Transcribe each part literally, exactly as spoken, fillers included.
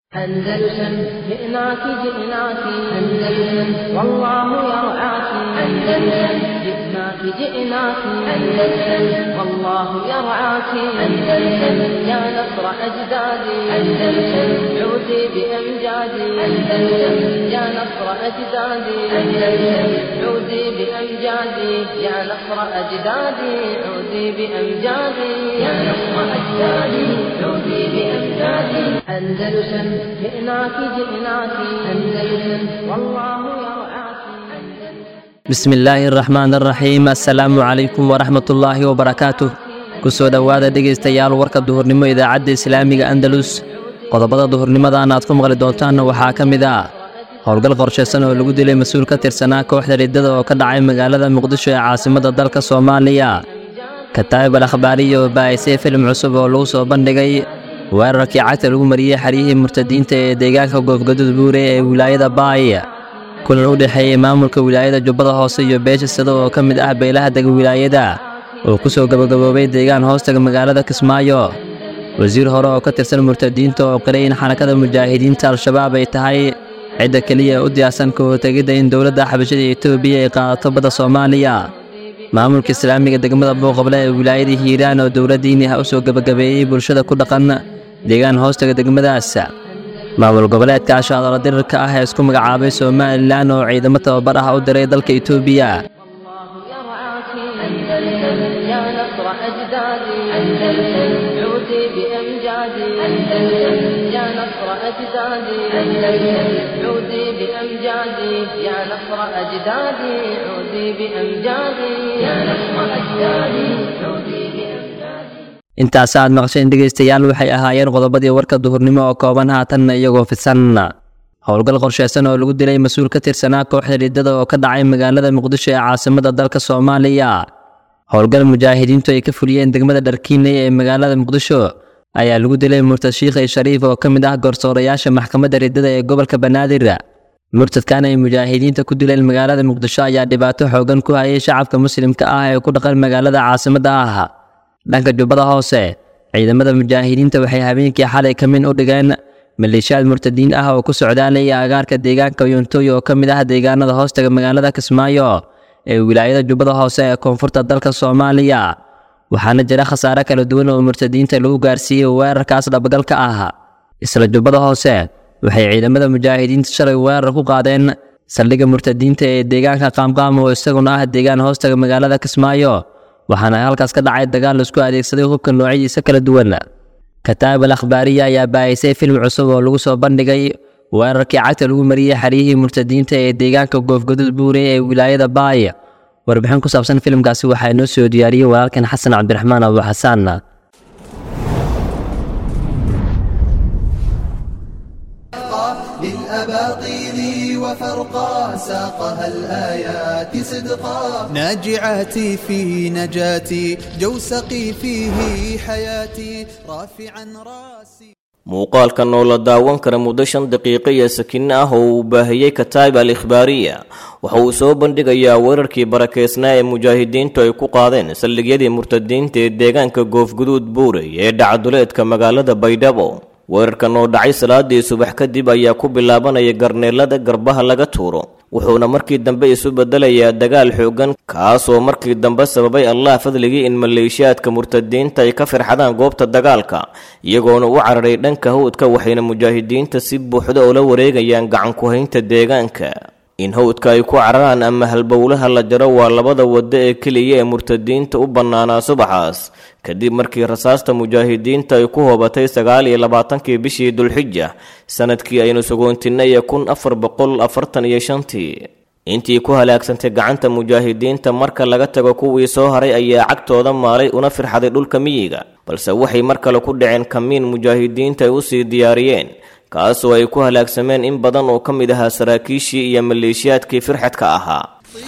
أندلسن جئناك جئناك أندلسن والله يرعاك أندلسن جئناك جئناك أندلسن والله يرعاك أندلسن يا نصر أجدادي أندلسن عودي بأمجادي أندلسن يا نصر أجدادي أندلسن عودي بأمجادي يا نصر أجدادي عودي بأمجادي يا نصر أجدادي عودي بأمجادي أندلسن جئناك جئناك أندلسن والله يرعاك. بسم الله الرحمن الرحيم. السلام عليكم ورحمة الله وبركاته. kusoo dhawaada dhegeystayaal warka duhurnimo idaacadda islaamiga Andalus. qodobada duhurnimadan aad ku maqli doontaan waxaa ka mid ah howlgal qorsheysan oo lagu dilay mas'uul ka tirsanaa kooxda riddada oo ka dhacay magaalada Muqdisho ee caasimadda dalka Soomaaliya. Kataib al-Akhbaariyo oo baahisay film cusub oo lagu soo bandhigay weerarkii cagta lagu mariyay xariyihii murtadiinta ee deegaanka Goofgaduud Buure ee wilaayada Baaya. kulan u dhaxeeyay maamulka wilaayada Jubbada Hoose iyo beesha sida oo ka mid ah beelaha dega wilaayada oo ku soo gabagaboobay deegaan hoostaga magaalada Kismaayo. wasiir hore oo ka tirsan murtadiinta oo qiray in xarakada mujaahidiinta al-shabaab ay tahay cidda kaliya u diyaarsan ka hortagida in dowladda xabashada Itoobiya ay qaadato badda Soomaaliya. maamulka islaamiga degmada Booqable ee wilaayada Hiiraan oo dowladdiina u soo gabagabeeyay bulshada ku dhaqan deegaan hoostaga degmadaas. maamul goboleedka Shaadala Dirka ah ee isku magacaabay Soomaaliland oo ciidamo tababar ah u diray dalka Itoobiya. يا نصر أجدادي أندلسن عودي بأمجادي أندلسن يا نصر أجدادي أندلسن عودي بأمجادي يا نصر أجدادي عودي بأمجادي يا نصر أجدادي عودي بأمجادي. intaas aad maqasheen dhegeystayaal waxay ahaayeen qodobadii warka duhurnimo oo kooban haatan iyagoo fidsan. howlgal qorsheysan oo lagu dilay mas'uul ka tirsanaa kooxda riddada oo ka dhacay magaalada Muqdisho ee caasimadda dalka Soomaaliya. howlgal mujaahidiintu ay ka fuliyeen degmada Dharkiinley ee magaalada Muqdisho ayaa lagu dilay murtad Sheikh Shariif oo ka mid ah garsoorayaasha maxkamadda riddada ee gobolka Banaadir. murtadkan ay mujaahidiinta ku dileen magaalada Muqdisho ayaa dhibaato xoogan ku hayay shacabka muslimka ah ee ku dhaqan magaalada caasimadda ah. dhanka Jubbada Hoose ciidamada mujaahidiinta waxay habeenkii xalay kamin u dhigeen maleeshiyaad murtadiin ah oo ku socdaalaya agaarka deegaanka Yoontoy oo ka mid ah deegaanada hoostaga magaalada Kismaayo ee wilaayada Jubbada Hoose ee koonfurta dalka Soomaaliya. waxaana jira khasaare kala duwan oo murtadiinta lagu gaarsiiyay weerarkaas dhabagalka ah. isla Jubbada Hoose waxay ciidamada mujaahidiinta shalay weerar ku qaadeen saldhigga murtadiinta ee deegaanka Qaamqaam oo isaguna ah deegaan hoostaga magaalada Kismaayo. waxaana halkaas ka dhacay dagaal la isku adeegsaday hubka noocyadiisa kala duwan. Kataib al-Akhbaariyo ayaa baahisay film cusub oo lagu soo bandhigay weerarkii cagta lagu mariyay xariyihii murtadiinta ee deegaanka Goofgaduud Buure ee wilaayada Baaya. warbixin ku saabsan filmkaasi waxaa inoo soo diyaariyay walaalkan Xasan Cabdiraxmaan Abu Xasaan. للأباطيل وفرقا ساقها الآيات صدقا ناجعاتي في نجاتي جوسقي فيه حياتي رافعا راسي. muuqaalkan oo la daawan kara muddo shan daqiiqo iyo sakin ah oo uu baahiyey Kataib al-Akhbaariyo waxa uu soo bandhigayaa weerarkii barakeysnaa ee mujaahidiintu ay ku qaadeen saldhigyadii murtadiinta ee deegaanka Goofgaduud Buure ee dhacduleedka magaalada Baydhabo. weerarkan oo dhacay salaadii subax kadib ayaa ku bilaabanaya garneelada garbaha laga tuuro wuxuuna markii dambe isu bedelayaa dagaal xoogan kaas oo markii dambe sababay Allah fadligii in maleeshiyaadka murtadiinta ay ka firxadaan goobta dagaalka iyagoona u cararay dhanka hawdka waxayna mujaahidiinta si buuxda oo la wareegayaan gacan ku haynta deegaanka. in hawdka ay ku cararaan ama halbowlaha la jaro waa labada wado ee kaliya ee murtadiinta u bannaanaa subaxaas kadib markii rasaasta mujaahidiinta ay ku hoobatay sagaal iyo labaatankii bishii Dulxijja sanadkii aynu sugoontinay kun afar boqol afartan iyo shantii. intii ku halaagsantay gacanta mujaahidiinta marka laga tago kuwii soo haray ayaa cagtooda maalay una firxaday dhulka miyiga balse waxay mar kale ku dhaceen kamiin mujaahidiinta ay u sii diyaariyeen kaasoo ay ku halaagsameen in badan oo ka mid ahaa saraakiishii iyo maleeshiyaadkii firxadka ahaa.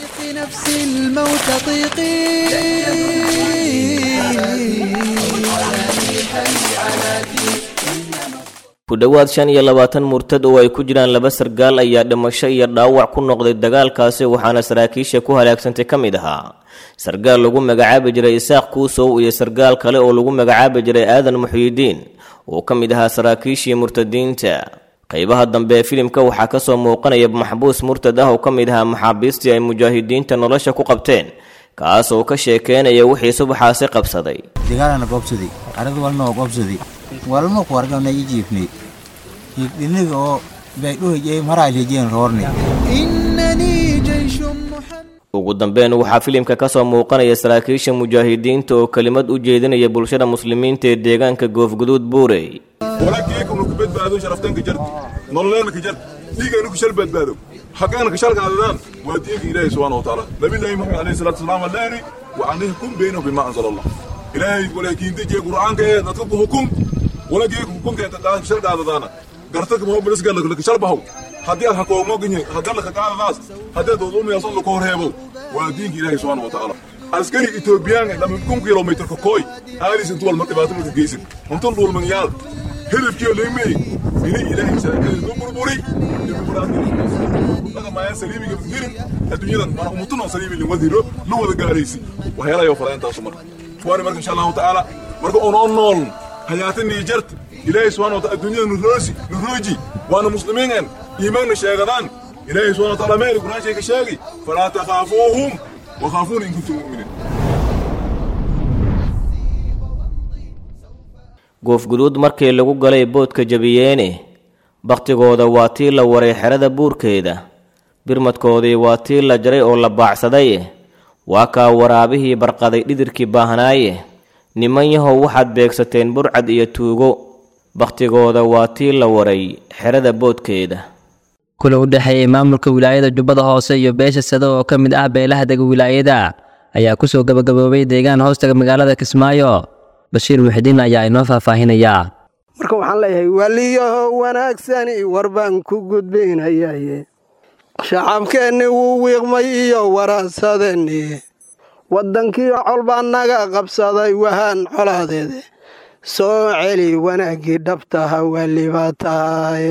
ku dhowaad shan iyo labaatan murtad oo ay ku jiraan laba sargaal ayaa dhimasho iyo dhaawac ku noqday dagaalkaasi waxaana saraakiisha ku halaagsantay ka mid ahaa sargaal lagu magacaabi jiray Isaaq Kuusow iyo sargaal kale oo lagu magacaabi jiray Aadan Muxyidiin oo ka mid ahaa saraakiishii murtadiinta. qaybaha dambe ee filimka waxaa ka soo muuqanaya maxbuus murtad ah oo ka mid ahaa maxaabiistii ay mujaahidiinta nolosha ku qabteen kaas oo ka sheekeynaya wixii subaxaasi qabsaday deegaanana goobsaday aradu walna oo goobsaday walma ku argana yiifnay yiifniga oo baydhooyay maraajeen roornay إنني جيش محمد ugu dambeyn waxaa filimka ka soo muuqanaya saraakiisha mujaahidiinta oo kelimad u jeedinaya bulshada muslimiinta ee deegaanka goofguduud buurey ولكن كم كبد بعدو شرفتين كجرت نولين كجرت ديك إنك شل بد بعدو حقنا كشل قاعدان وديك إلهي سبحانه وتعالى نبي الله محمد عليه الصلاة والسلام اللاري وعنيكم بينه بما أنزل الله إلهي ولكن تجي القرآن كه نطلب حكم ولكن حكم كه تدعى شل قاعدان قرتك ما هو بس قال لك شل بهو هدي الحكومة ما جنيه هدي لك قاعد ناس هدي دوم يصل لك هرهبو وديك إلهي سبحانه وتعالى عسكري إثيوبيان لما يكون كيلومتر كوي هذه سنتوال مرتبات متجيسين انتم دول من يال هرب كيلو ليمي إلي إلهي سأكل نمر بوري لما ما يسليمي كبير الدنيا ما نمطنا سليمي اللي مديره لو هذا قاريسي وهي لا يوفر أنت أسمر فواري مرك إن شاء الله تعالى مرك أون أون حياتني جرت إلهي سبحانه وتعالى الدنيا نروسي نروجي وأنا مسلمين إيمان شاغدان إلهي سبحانه وتعالى مالك قرآن شيء كشاغي فلا تخافوهم وخافوني إن كنتم مؤمنين goofguduud markii lagu galay boodka jabiyeene baktigooda waa tii la waray xerada buurkeeda birmadkoodii waa tii la jaray oo la baacsaday waa kaa waraabihii barqaday dhidirkii baahnaaye niman yahow waxaad beegsateen burcad iyo tuugo baktigooda waa tii la waray xerada boodkeeda kula u dhexeeyay maamulka wilaayada Jubbada Hoose iyo beesha Sado oo ka mid ah beelaha dega wilaayada ayaa ku soo gabagaboobay deegaan hoostaga magaalada Kismaayo Bashiir Muxdiin ayaa inoo faahfaahinaya marka waxaan leeyahay waliyo wanaagsan warbaan ku gudbinayaa shacabkeeni wuu wiiqmay iyo waraasadeni wadankii colba naga qabsaday wahan colaadeed soo celi wanaagii dhabtaha walibaataay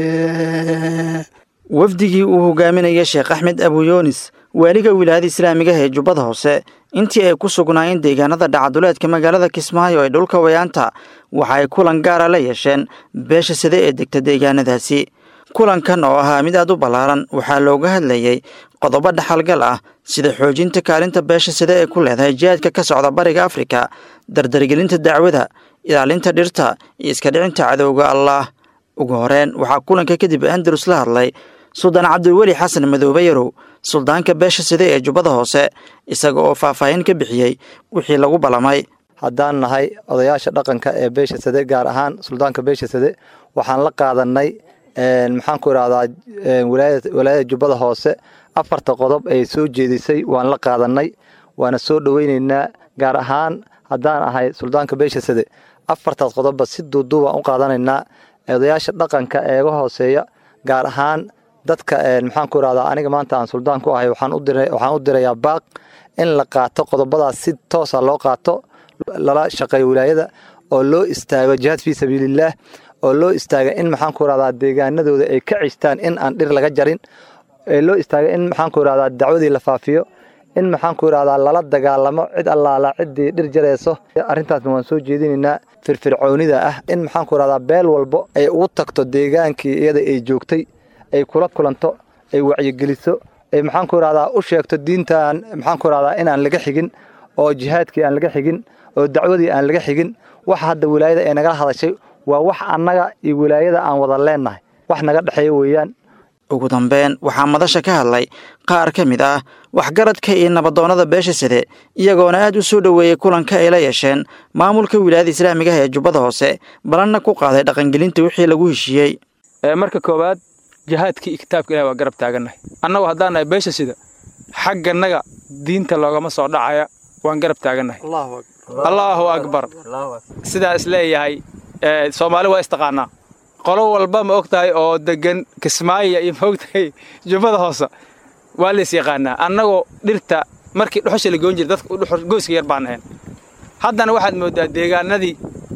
wafdigii uu hogaaminayay Sheekh Axmed Abu Yoonis waaliga wilaayada Islaamiga ee Jubbada Hoose intii ay ku sugnaayeen deegaanada dhacduleedka magaalada Kismaayo ee dhulka wayaanta waxa ay kulan gaar ah la yeesheen beesha Sade ee degta deegaanadaasi kulankan oo ahaa mid aad u ballaaran waxaa looga hadlayay qodobo dhaxalgal ah sida xoojinta kaalinta beesha Sade ee ku leedahay jihaadka ka socda bariga Afrika dardargelinta dacwada ilaalinta dhirta iyo iska dhicinta cadowga Allah ugu horeen waxaa kulanka kadib Andrews la hadlay Suldaan Cabdulwali Xasan Madoobe Yarow suldaanka beesha Sade ee Jubbada Hoose isaga oo faahfaahin ka bixiyay wixii lagu balamay haddaan nahay odayaasha dhaqanka ee beesha Sade gaar ahaan suldaanka beesha Sade waxaan la qaadanay een maxaan ku raahdaa wilaayada wilaayada Jubbada Hoose afarta qodob ay soo jeedisay waan la qaadanay waana soo dhaweynaynaa gaar ahaan haddaan ahay suldaanka beesha Sade afartaas qodobba si duuduub ah u qaadanaynaa odayaasha dhaqanka ee uga hooseeya gaar ahaan dadka een maxaan ku raahdaa aniga maanta aan suldaan ku ahay waxaan u diray waxaan u dirayaa baaq in la qaato qodobadaas si toos ah loo qaato lala shaqeeyo wilaayada oo loo istaago jihad fi sabilillah oo loo istaago in maxaan ku raahdaa deegaanadooda ay ka cistaan in aan dhir laga jarin ee loo istaago in maxaan ku raahdaa dacwadii la faafiyo in maxaan ku raahdaa lala dagaalamo cid allaala cidii dhir jareyso arrintaasna waan soo jeedinaynaa firfircoonida ah in maxaan ku raahdaa beel walbo ay ugu tagto deegaankii iyada ay joogtay ay kula kulanto ay wacyi geliso ay maxaan ku raahdaa u sheegto diintan maxaan ku raahdaa in aan laga xigin oo jihaadkii aan laga xigin oo dacwadii aan laga xigin waxa hadda wilaayada ay naga hadashay waa wax annaga iyo wilaayada aan wada leenahay wax naga dhaxeeyo weeyaan ugu dambeyn waxaa madasha ka hadlay qaar ka mid ah waxgaradka iyo nabadoonada beesha Sade iyagoona aad u soo dhaweeyay kulanka ay la yeesheen maamulka wilaayada Islaamiga ee Jubbada Hoose balanna ku qaaday dhaqangelinta wixii lagu heshiiyay marka koobaad jihaadkii kitaabka Ilaahay waa garab taaganahay annagu haddaan nahay beesha Sade xagganaga diinta loogama soo dhacaya waan garab taaganahay Allahu akbar Allahu akbar sidaas leeyahay Soomaali waa istaqaana qolo walba ma ogtahay oo degan Kismaayo iyo ma ogtahay Jubbada Hoose waa la yaqaanaa annagoo dhirta markii dhuxusha la goon jiray dadka u dhuxur gooska yar baan ahayn haddana waxaad moodaa deegaanadii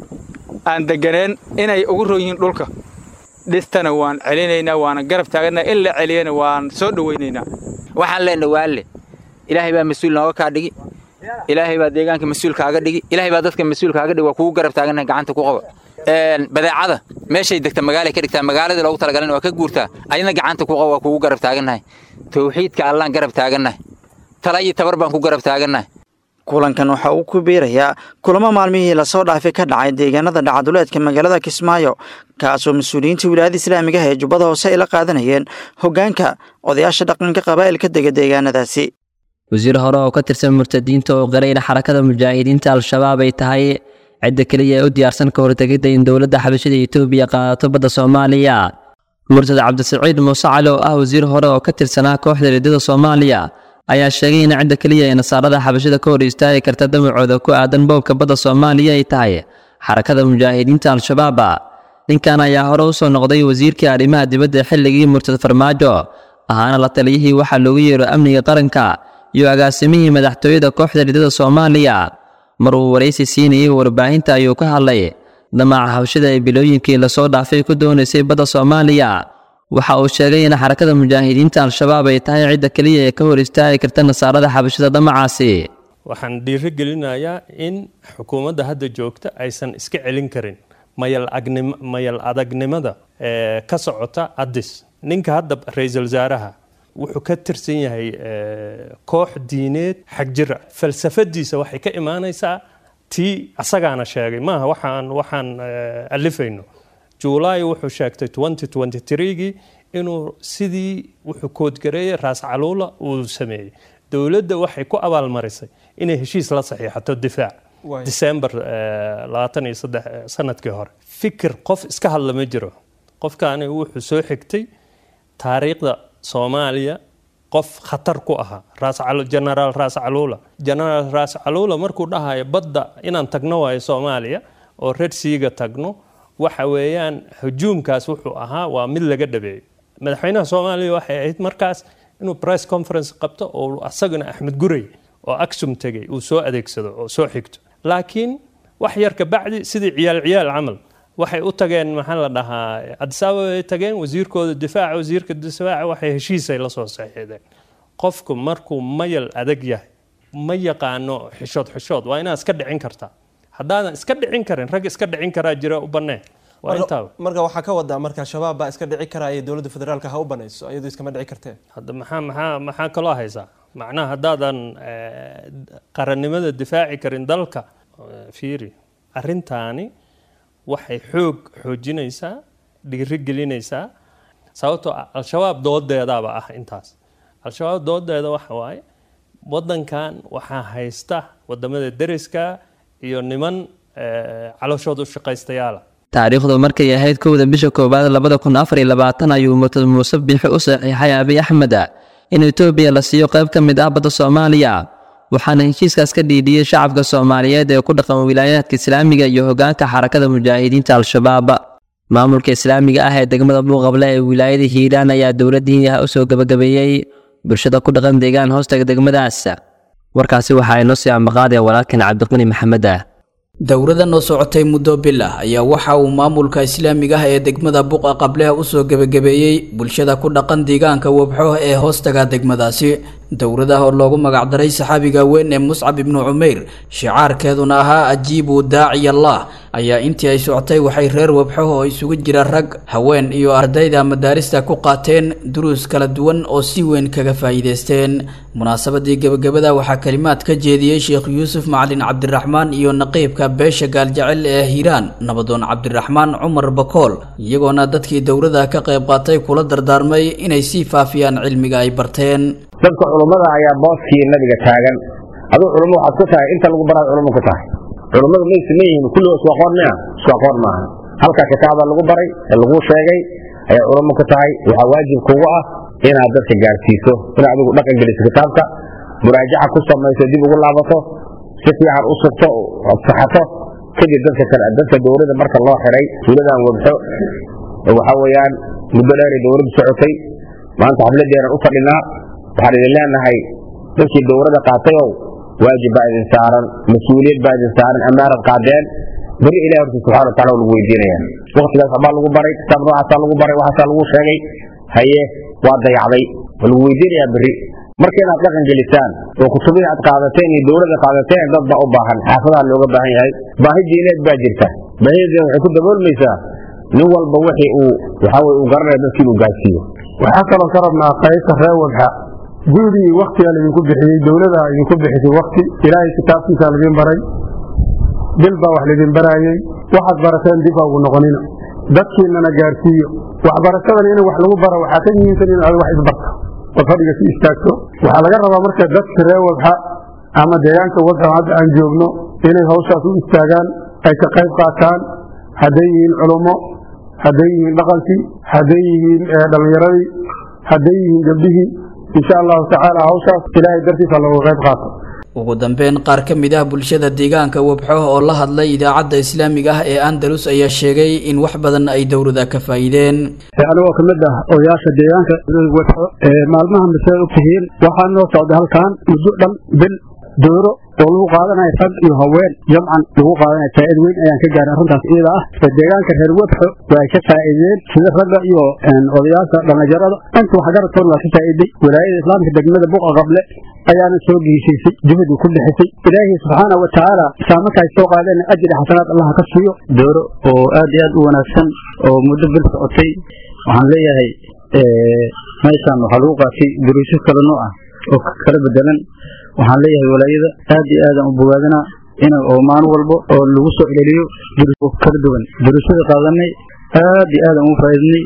aan deganeen inay ugu rooyin dhulka dhistana waan celinaynaa waana garab taaganaa in la celiyana waan soo dhaweynaynaa waxaan leenahay waale ilaahay baa mas'uul nooga ka dhigi ilaahay baa deegaanka mas'uul kaaga dhigi ilaahay baa dadka mas'uul kaaga dhigi waa kugu garab taaganahay gacanta ku qabo badeecada meeshay degta magaalay ka dhigtaa magaalada loogu talagalay waa ka guurtaa ayna gacanta ku qawa kugu garab taagannahay tawxiidka Allaah garab taagannahay tala iyo tabar baan ku garab taagannahay kulankan waxa uu ku biirayaa kulamo maalmihii la soo dhaafay ka dhacay deegaanada dhacaduleedka magaalada Kismaayo kaasoo mas'uuliyiinta wilaayada Islaamiga ah ee Jubbada Hoose ay la qaadanayeen hoggaanka odayaasha dhaqanka qabaa'ilka dega deegaanadaasi wasiir hore oo ka tirsan murtadiinta oo qareyna xarakada mujaahidiinta al-shabaab ay tahay cidda kaliya ee u diyaarsan ka hortagida in dowladda xabashada Itoobiya qaadato badda Soomaaliya murtad Cabdisaciid Muuse Cali oo ah wasiir hore oo ka tirsanaa kooxda ridada Soomaaliya ayaa sheegay in cidda kaliya ee nasaarada xabashada ka hor istaagi karta damacooda ku aadan boobka badda Soomaaliya ay tahay xarakada mujaahidiinta al-shabaab ninkan ayaa hore u soo noqday wasiirkii arrimaha dibadda xilligii murtad Farmaajo ahaana la taliyihii waxa loogu yeero amniga qaranka iyo agaasimihii madaxtooyada kooxda ridada Soomaaliya maruu wareysi siinayay warbaahinta ayuu ka hadlay damaca hawshada ee bilooyinkii la soo dhaafay ku doonaysay badda Soomaaliya waxa uu sheegay in xarakada mujaahidiinta al-shabaab ay tahay cidda kaliya ee ka hor istaagi karta nasaarada xabashada damacaasi waxaan dhiirigelinayaa in xukuumadda hadda joogta aysan iska celin karin mayal agnimo mayal adagnimada ee ka socota Addis ninka hadda ra'iisul wasaaraha wuxuu ka tirsan yahay koox diineed xag jira falsafadiisa waxay ka imaanaysaa tii asagaana sheegay maaha waxaan waxaan alifayno July wuxuu sheegtay twenty twenty-three gii inuu sidii wuxuu kood gareeyay raas caluula uu sameeyay dawladda waxay ku abaal marisay inay heshiis la saxiixato difaac December labaatan iyo saddex sanadkii hore fikir qof iska hadla ma jiro qofkaani wuxuu soo xigtay taariikhda Soomaaliya qof khatar ku aha raas calu general raas caluula general raas caluula markuu dhahayo badda inaan tagno waayo Soomaaliya oo Red Sea-ga tagno waxa weeyaan hujuumkaas wuxuu ahaa waa mid laga dhabeeyay madaxweynaha Soomaaliya waxay ahayd markaas inuu press conference qabto oo asaguna Axmed Gurey oo Aksum tagay uu soo adeegsado oo soo xigto laakiin wax yar ka bacdi sidii ciyaal ciyaal amal waxay u tageen maxaa la dhahaa Addis Ababa ay tageen wasiirkooda difaaca wasiirka difaaca waxay heshiis ay la soo saxiixdeen qofku markuu mayal adag yahay ma yaqaano xishood xishood waa inaad iska dhicin kartaa haddaadan iska dhicin karin rag iska dhicin karaa jira u banee waa intaa marka waxa ka wada marka shabaab baa iska dhici karaa ee dawladda federaalka ha u banayso iyadoo iska ma dhici kartee hadda maxaa maxaa maxaa kala haysaa macnaha haddaadan qarannimada difaaci karin dalka fiiri arrintaani waxay xoog xoojinaysaa dhiirigelinaysaa sababtoo al-shabaab doodeedaaba ah intaas al-shabaab doodeeda waxa waaye waddankan waxaa haysta wadamada deriska iyo niman calooshooda u shaqaystayaala taariikhdu markay ahayd kowda bisha koowaad labada kun afar iyo labaatan ayuu murtad muuse biixi u saxiixay Abiy Ahmed in Itoobiya la siiyo qayb ka mid ah badda Soomaaliya waxaana heshiiskaas ka dhiidhiyay shacabka Soomaaliyeed ee ku dhaqan wilaayadka Islaamiga iyo hoggaanka xarakada mujaahidiinta al-shabaab maamulka Islaamiga ah ee degmada Buuqable ee wilaayada Hiiraan ayaa dawladii u soo gabagabeeyay bulshada ku dhaqan deegaan hoostaga degmadaas warkaasi waxa ay noo sii amaqaaday walaalkan Cabdiqani Maxamed dowladda noo socotay muddo bil ah ayaa waxa uu maamulka Islaamiga ah ee degmada Buuqa Qable u soo gabagabeeyay bulshada ku dhaqan deegaanka Wabxo ee hoostaga degmadaasi dowladda oo loogu magac daray saxaabiga weyn ee Mus'ab ibn Umayr shicaarkeeduna ahaa ajiibu daaci Allah ayaa intii ay socotay waxay reer Wabxo oo isugu jira rag haween iyo ardayda madaarista ku qaateen duruus kala duwan oo si weyn kaga faa'iideysteen munaasabadii gabagabada waxaa kalimaad ka jeediyay Sheekh Yuusuf Macalin Cabdiraxmaan iyo naqiibka beesha gaaljecel ee Hiiraan nabadoon Cabdiraxmaan Cumar Bakool iyagoona dadkii dowladda ka qayb qaatay kula dardaarmay inay si faafiyaan cilmiga ay barteen dadka culimada ayaa booskii nabiga taagan adoo culimo waxaad ku tahay inta lagu baraa culimo ku tahay culimadu ma ismeeyeen kullu isku aqoon ma isku aqoon ma halka kitaabada lagu baray ee lagu sheegay ayaa culimo ku tahay waxa waajib kugu ah inaad dadka gaarsiiso inaad adigu dhaqan geliso kitaabka muraajaca ku samayso dib ugu laabato si fiican u sugto oo saxato kadib dadka kale dadka dowladda marka loo xiray dowladan Wabxo waxa weeyaan muddo dheer dowladda socotay maanta xafladeena u fadhinaa waxaan idin leenahay dadkii dowladda qaatay oo waajib baa idin saaran mas'uuliyad baa idin saaran amaanad qaadeen bari ilaahay subhanahu wa ta'ala lagu weydiinaya waqtigaas baa lagu baray kitaab noocaas lagu baray waxa lagu sheegay haye waa dayacday lagu weydiinaya bari marka inaad dhaqan gelisaan oo kutubihi aad qaadateen iyo dowladda qaadateen dad baa u baahan xaafadaha looga baahan yahay baahi diineed baa jirta baahiyadeena waxay ku daboolmaysaa nin walba wixii uu waxa way uu garanaya dadkii inuu gaarsiiyo waxaa kaloo ka rabnaa qaybta reer wadxa guudii waktigaa laydinku bixiyey dowladda idinku bixisay wakti ilaahay kitaabkiisaa laydin baray bil baa wax laydin baraayey waxaad barateen dib ha ugu noqonina dadkiinana gaarsiiyo waxbarashadan in wax lagu baro waxaa ka muhiimsan in aad wax isbarto oo fadhiga si istaagto waxaa laga rabaa marka dadka reer wadxa ama deegaanka wadxa hadda aan joogno inay hawshaas u istaagaan ay ka qayb qaataan hadday yihiin culummo hadday yihiin dhaqankii hadday yihiin dhallinyaradii hadday yihiin gabdhihii insha allahu tacaala hawshaas ilaahay dartiisa looga qayb qaato ugu dambeyn qaar ka mid ah bulshada deegaanka wabxo oo la hadlay idaacadda islaamiga ah ee andalus ayaa sheegay in wax badan ay dowladda ka faa'iideen anigoo ka mid ah odayaasha deegaanka wabxo maalmaha masee og tihiin waxaa noo socda halkan muddo dhan bil dooro oo lagu qaadanayo rag iyo haween jamcan lagu qaadanayo faa'iid weyn ayaan ka gaaray arrintaas iyada ah deegaanka reer wabxo way ka faa'iideen sida ragga iyo odayaasha dhallinyarada inta waxgaradkooda waa ka faa'iiday walaayada islaamka degmada buqa qable ayaana soo geysisay jibadu ku bixisay ilaahay subxaanahu wa tacaala saamarkaay soo qaadeen ajri xasanaad allah ka siiyo dooro oo aad iyo aad u wanaagsan oo muddo bil socotay waxaan leeyahay meeshaan waxaa lagu qaatay duruusyo kala nooc ah oo kala bedelan waxaan leeyahay walaayada aad iyo aadaan u bogaadinaa in oo maalin walba oo lagu soo celeliyo duruus kala duwan duruusyada qaadanay aad iyo aadaan ugu faa'iidnay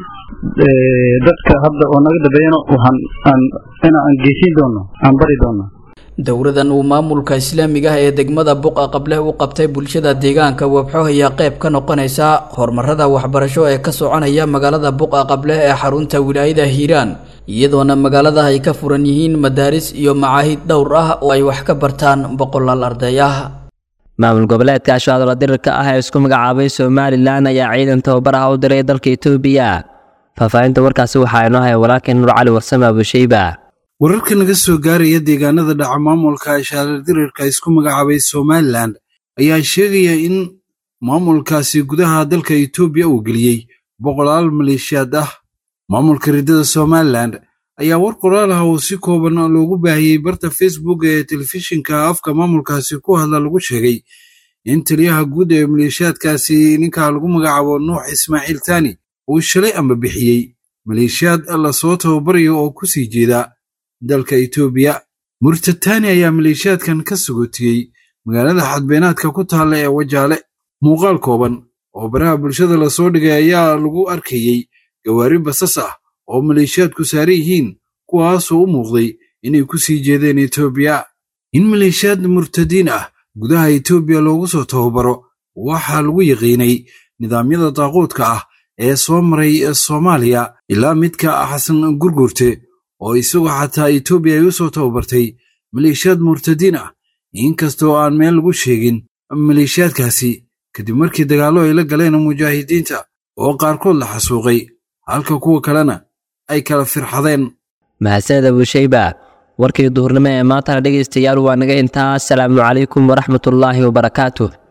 dadka hadda oo naga dambeeyana waxaan aan inaan geysin doono aan bari doono dowladan uu maamulka islaamiga ah ee degmada buqa qable u qabtay bulshada deegaanka wabxo ayaa qayb ka noqonaysa horumarada waxbarasho ee ka soconaya magaalada buqa qable ee xarunta wilaayada hiiraan iyadoona magaalada ay ka furan yihiin madaaris iyo macaahid dhowr ah oo ay wax ka bartaan boqolaal arday ah maamul goboleedka ashaadola dirirka ah ee isku magacaabay somalilan ayaa ciidan tababar ah u diray dalka etoobiya faahfaahinta warkaasi waxaa inoo haya walaalkeen nur cali warsame abushayba wararka naga soo gaaraya deegaanada dhaca maamulka ashaadola dirirka isku magacaabay somalilan ayaa sheegaya in maamulkaasi gudaha dalka etoobiya uu geliyey boqolaal maleeshiyaad ah maamulka riddada somalilan ayaa war qoraal ah oo si kooban loogu baahiyey barta facebook ee telefishinka afka maamulkaasi ku hadla lagu sheegay in taliyaha guud ee maleeshiyaadkaasi ninka lagu magacaabo nuux ismaaciil taani uu shalay amba bixiyey maleeshiyaad lasoo tababarayo oo ku sii jeeda dalka etoobiya murtad taani ayaa maleeshiyaadkan ka sugotiyey magaalada xadbeenaadka ku taalla ee wajaale muuqaal kooban oo baraha bulshada lasoo dhigay ayaa lagu arkayey gawaari basas ah oo maleeshiyaadku saaran yihiin kuwaasoo u muuqday inay ku sii jeedeen etoobiya in maleeshiyaad murtadiin ah gudaha etoobiya loogu soo tababaro waxaa lagu yaqiinay nidaamyada daaquudka ah ee soo maray soomaaliya ilaa midka xasan gurgurte oo isagoo xataa etoobiya ay u soo tababartay maleeshiyaad murtadiin ah inkastoo aan meel lagu sheegin maleeshiyaadkaasi kadib markii dagaallo ay la galeen mujaahidiinta oo qaarkood la xasuuqay halka kuwa kalena ay kala firxadeen mahadsaned abushayba warkii duhurnimo ee maantana dhegaystayaal waa naga intaa asalaamu calaykum waraxmatullaahi wabarakaatuh